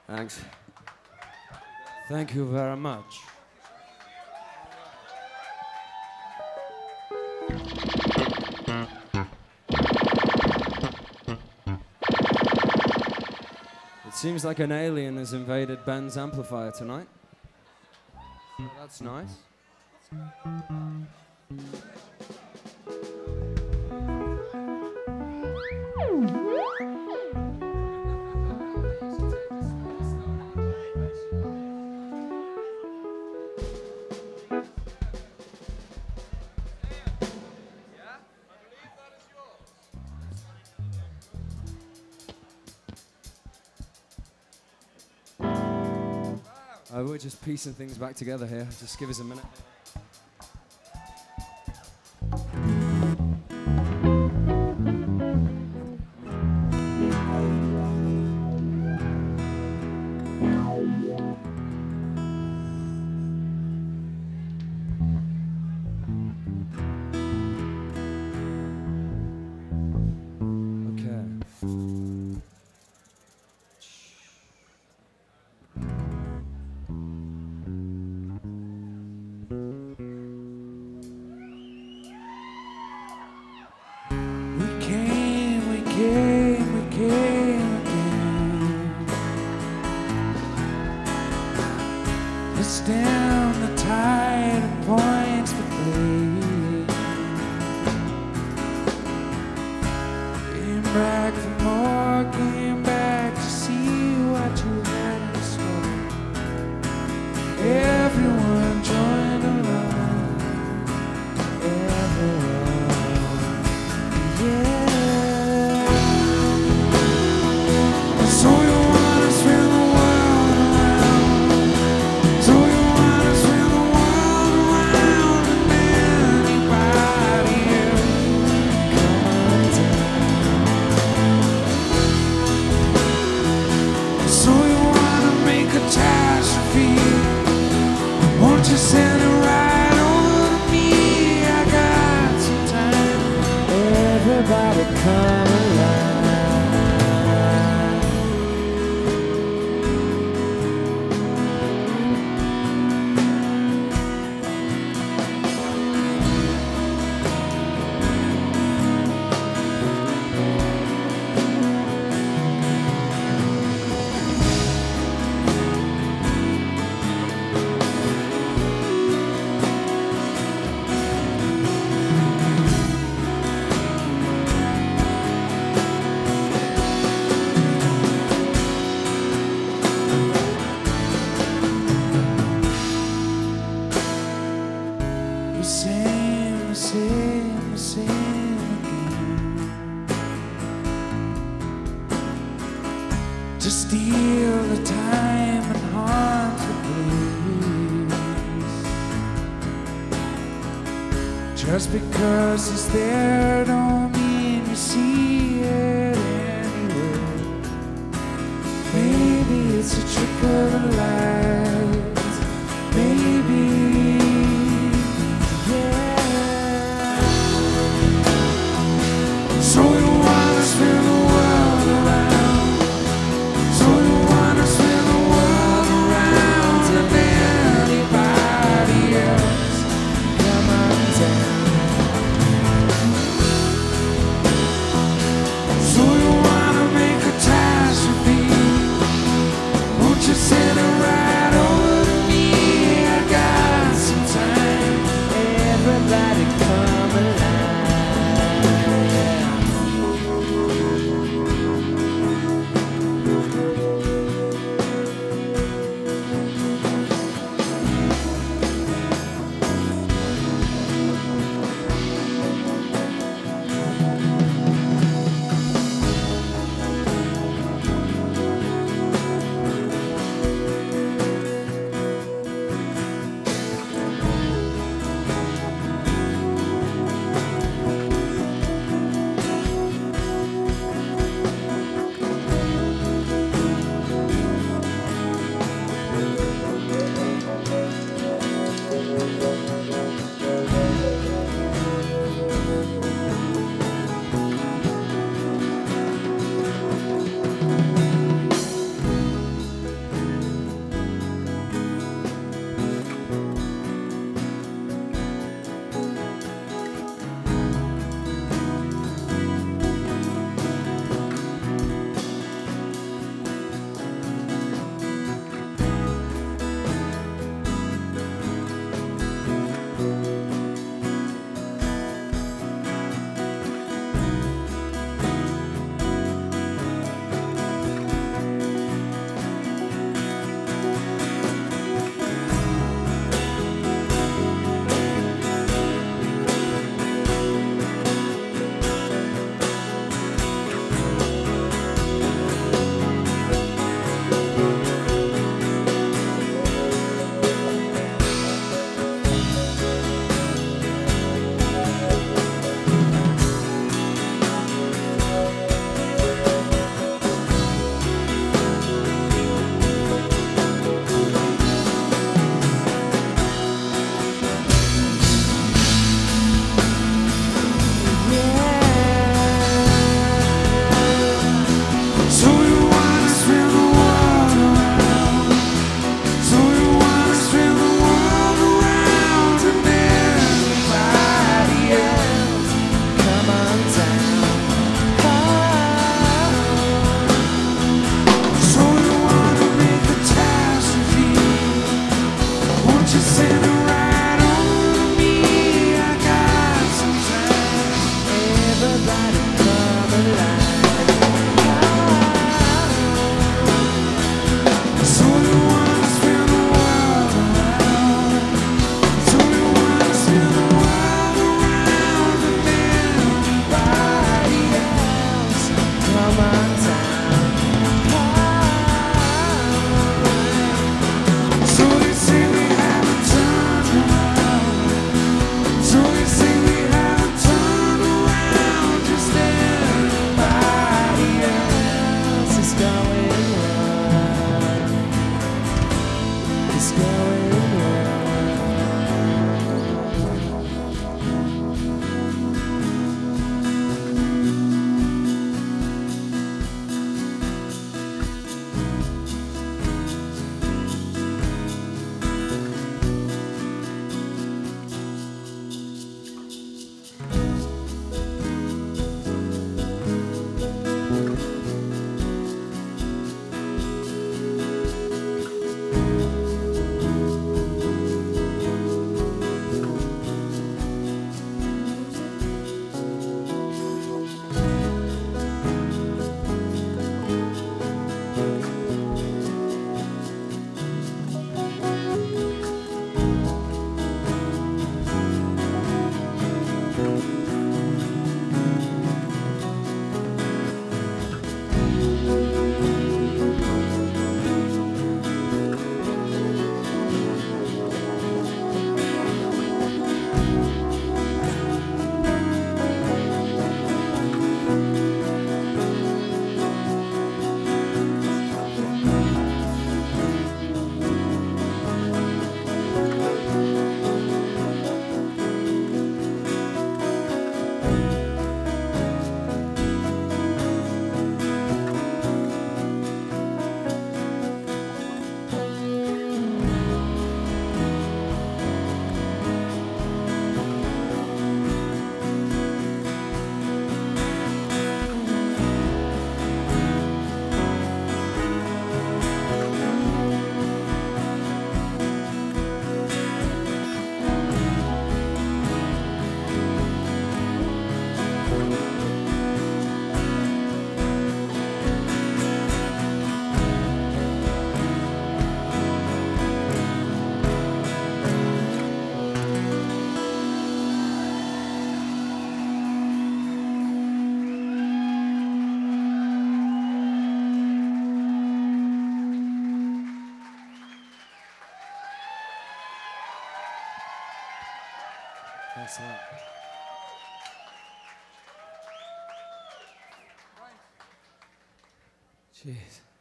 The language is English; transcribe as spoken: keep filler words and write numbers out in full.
Thanks. Thank you very much. It seems like an alien has invaded Ben's amplifier tonight. So that's nice. Uh, we're just piecing things back together here. Just give us a minute. Down the tide and points the blade. Came back for more, came back to see what you had in store. Everyone joined along, everyone, yeah. So you wanna spin the world around, so you won't you send it right over to me? I got some time. Everybody come alive. The same, the same, the same again. To steal the time and haunt the place. Just because he's there don't mean you see it anyway. Maybe it's a trick of the light. Maybe. So you wanna spin the world around, so you wanna spin the world around, and anybody else come on down. So you wanna make a catastrophe, won't you send it right? Thanks a lot. Jeez.